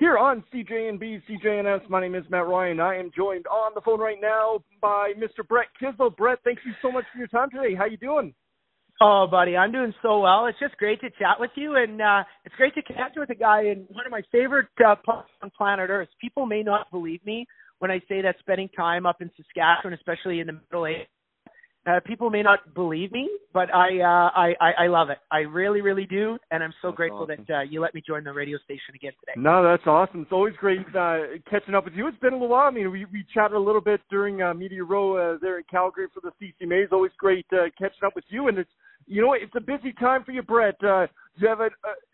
here on CJNB, CJNS. My name is Matt Ryan. I am joined on the phone right now by Mr. Brett Kislo. Brett, thank you so much for your time today. How you doing? Oh, buddy, I'm doing so well. It's just great to chat with you, and it's great to connect with a guy in one of my favorite parts on planet Earth. People may not believe me when I say that spending time up in Saskatchewan, especially in the Middle East, people may not believe me, but I love it. I really, really do, and I'm so grateful awesome. that you let me join the radio station again today. No, that's awesome. It's always great catching up with you. It's been a little while. I mean, we chatted a little bit during Media Row there in Calgary for the CCMA. It's always great catching up with you, and it's a busy time for you, Brett. You have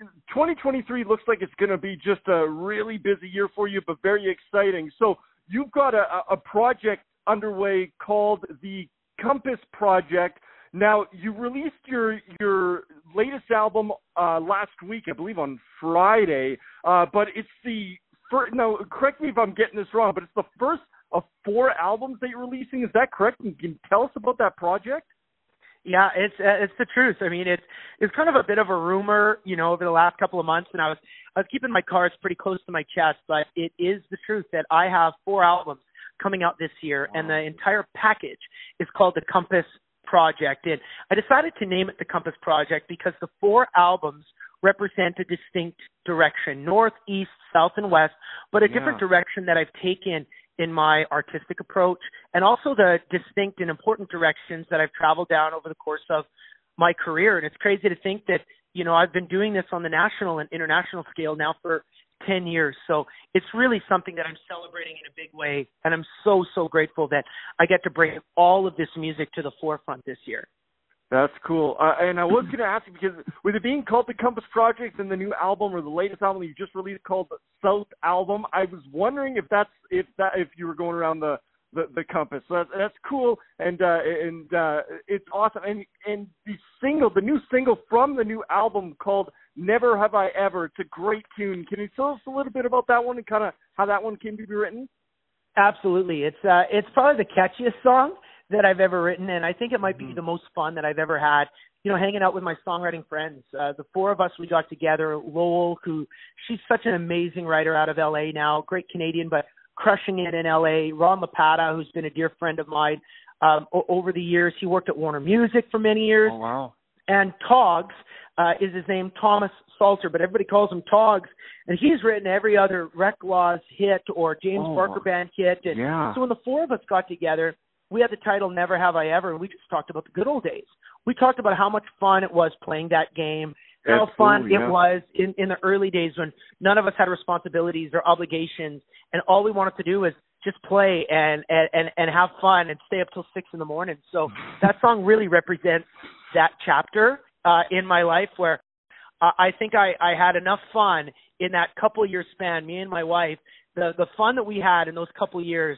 2023 looks like it's going to be just a really busy year for you, but very exciting. So you've got a project underway called the Compass Project. Now, you released your latest album last week, I believe on Friday, but it's the first, now correct me if I'm getting this wrong, but it's the first of 4 albums that you're releasing. Is that correct? And can you tell us about that project? Yeah, it's the truth. I mean, it's kind of a bit of a rumor, over the last couple of months, and I was keeping my cards pretty close to my chest, but it is the truth that I have 4 albums coming out this year, and the entire package is called the Compass Project. And I decided to name it the Compass Project because the 4 albums represent a distinct direction, north, east, south, and west, but a different direction that I've taken in my artistic approach, and also the distinct and important directions that I've traveled down over the course of my career. And it's crazy to think that, I've been doing this on the national and international scale now for 10 years. So it's really something that I'm celebrating in a big way. And I'm so, so grateful that I get to bring all of this music to the forefront this year. That's cool. And I was going to ask you, because with it being called the Compass Project and the new album or the latest album you just released called the South Album, I was wondering if you were going around the compass. So that's cool, and it's awesome. And the new single from the new album called Never Have I Ever. It's a great tune. Can you tell us a little bit about that one and kind of how that one came to be written? Absolutely. It's probably the catchiest song that I've ever written, and I think it might be the most fun that I've ever had, hanging out with my songwriting friends. The 4 of us, we got together. Lowell, she's such an amazing writer out of L.A. now, great Canadian, but crushing it in L.A. Ron LaPata, who's been a dear friend of mine over the years. He worked at Warner Music for many years. Oh, wow. And Togs is his name, Thomas Salter, but everybody calls him Togs. And he's written every other Wreck Laws hit or James Barker Band hit. And so when the 4 of us got together, we had the title Never Have I Ever, and we just talked about the good old days. We talked about how much fun it was playing that game, how fun it was in the early days when none of us had responsibilities or obligations, and all we wanted to do was just play and have fun and stay up till 6 in the morning. So that song really represents that chapter in my life where I think I had enough fun in that couple-year span, me and my wife. The fun that we had in those couple years,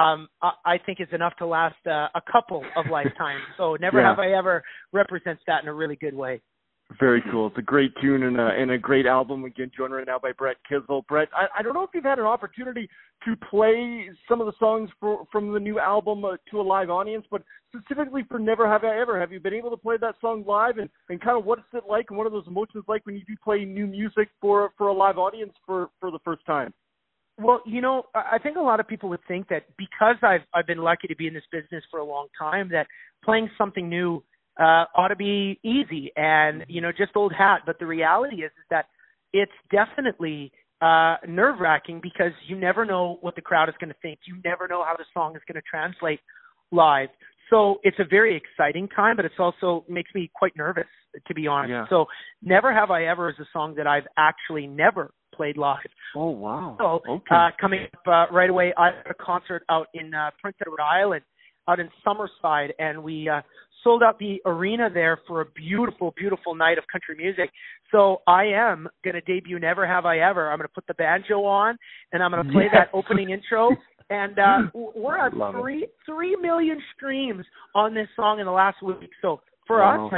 I think is enough to last a couple of lifetimes. So Never Have I Ever represents that in a really good way. Very cool. It's a great tune and a great album. Again, joined right now by Brett Kislo. Brett, I don't know if you've had an opportunity to play some of the songs from the new album to a live audience, but specifically for Never Have I Ever, have you been able to play that song live and kind of what's it like and what are those emotions like when you do play new music for a live audience for the first time? Well, I think a lot of people would think that because I've been lucky to be in this business for a long time, that playing something new ought to be easy and, just old hat. But the reality is that it's definitely nerve-wracking because you never know what the crowd is going to think. You never know how the song is going to translate live. So it's a very exciting time, but it's also makes me quite nervous, to be honest. Yeah. So Never Have I Ever is a song that I've actually never played live. Oh, wow. So coming up right away, I had a concert out in Prince Edward Island, out in Summerside, and we sold out the arena there for a beautiful, beautiful night of country music. So I am going to debut Never Have I Ever. I'm going to put the banjo on, and I'm going to play that opening intro. And we're at 3 million streams on this song in the last week. So for us,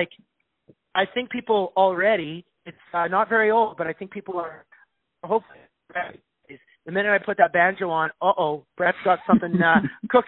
I think people already, it's not very old, but I think people are hopefully ready. The minute I put that banjo on, Brett's got something cooking.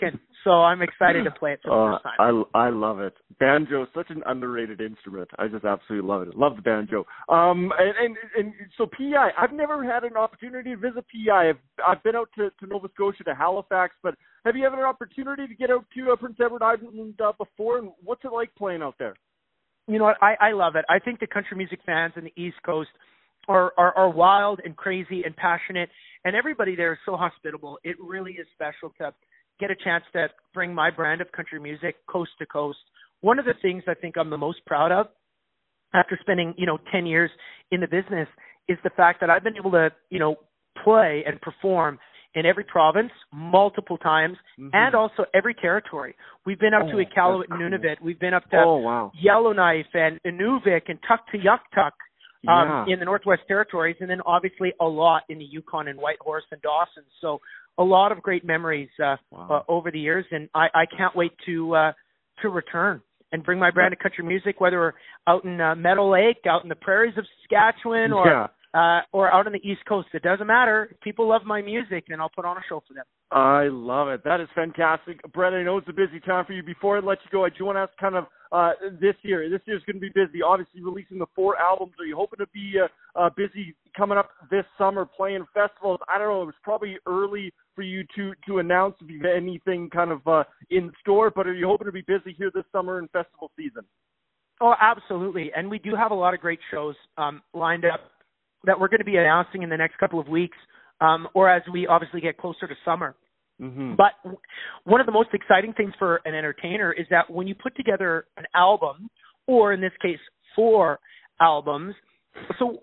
So I'm excited to play it for the first time. I love it. Banjo is such an underrated instrument. I just absolutely love it. Love the banjo. And so PEI, I've never had an opportunity to visit PEI. I've been out to Nova Scotia, to Halifax, but have you had an opportunity to get out to Prince Edward Island before? And what's it like playing out there? You know what? I love it. I think the country music fans in the East Coast are wild and crazy and passionate, and everybody there is so hospitable. It really is special to get a chance to bring my brand of country music coast to coast. One of the things I think I'm the most proud of after spending, 10 years in the business is the fact that I've been able to, play and perform in every province multiple times, and also every territory. We've been up to Iqaluit and Nunavut. We've been up to Yellowknife and Inuvik and Tuktoyaktuk in the Northwest Territories, and then obviously a lot in the Yukon and Whitehorse and Dawson. So a lot of great memories over the years, and I can't wait to return and bring my brand of country music, whether we're out in Meadow Lake, out in the prairies of Saskatchewan, or out on the East Coast. It doesn't matter. If people love my music, then I'll put on a show for them. I love it. That is fantastic. Brett, I know it's a busy time for you. Before I let you go, I do want to ask kind of this year. This year's going to be busy. Obviously, releasing the 4 albums. Are you hoping to be busy coming up this summer, playing festivals? I don't know. It was probably early for you to announce if you've anything kind of in store, but are you hoping to be busy here this summer in festival season? Oh, absolutely. And we do have a lot of great shows lined up that we're going to be announcing in the next couple of weeks, or as we obviously get closer to summer. But one of the most exciting things for an entertainer is that when you put together an album, or in this case, 4 albums, so,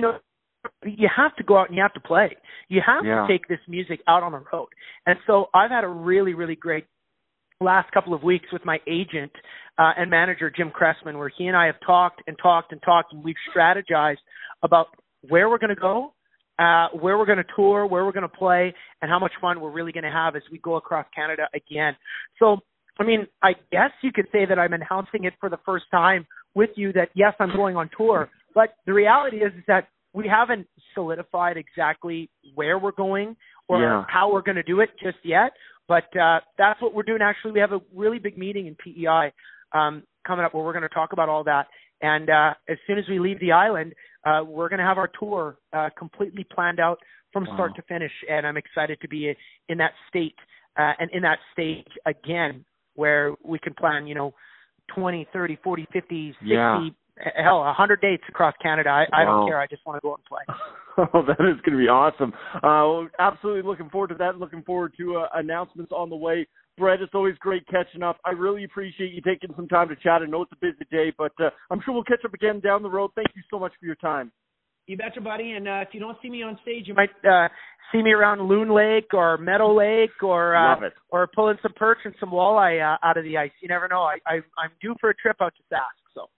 you have to go out and you have to play. You have to take this music out on the road. And so I've had a really, really great last couple of weeks with my agent and manager, Jim Cressman, where he and I have talked, and we've strategized about where we're going to go, where we're going to tour, where we're going to play, and how much fun we're really going to have as we go across Canada again. So, I mean, I guess you could say that I'm announcing it for the first time with you that, yes, I'm going on tour. But the reality is that we haven't solidified exactly where we're going or how we're going to do it just yet. But that's what we're doing. Actually, we have a really big meeting in PEI coming up where we're going to talk about all that. And as soon as we leave the island, we're going to have our tour completely planned out from start to finish. And I'm excited to be in that state and in that stage again where we can plan, 20, 30, 40, 50, 60, hell, 100 dates across Canada. I don't care. I just want to go out and play. Oh, that is going to be awesome. Absolutely looking forward to that. Looking forward to announcements on the way. Brett, it's always great catching up. I really appreciate you taking some time to chat. I know it's a busy day, but I'm sure we'll catch up again down the road. Thank you so much for your time. You betcha, buddy. And if you don't see me on stage, you might see me around Loon Lake or Meadow Lake or pulling some perch and some walleye out of the ice. You never know. I'm due for a trip out to Sask. So.